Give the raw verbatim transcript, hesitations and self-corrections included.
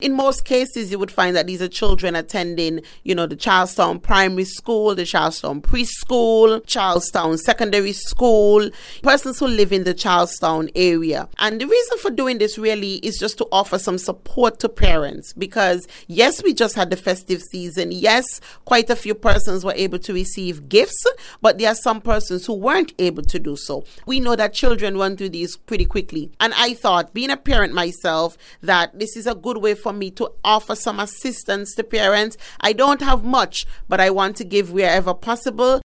In most cases, you would find that these are children attending, you know, the Charlestown Primary School, the Charlestown Preschool, Charlestown Secondary School, persons who live in the Charlestown area. And the reason for doing this really is just to offer some support to parents, because yes, we just had the festive season. Yes, quite a few persons were able to receive gifts, but there are some persons who weren't able to do so. We know that children run through these pretty quickly. And I thought, being a parent myself, that this is a good way for me to offer some assistance to parents. I don't have much, but I want to give wherever possible.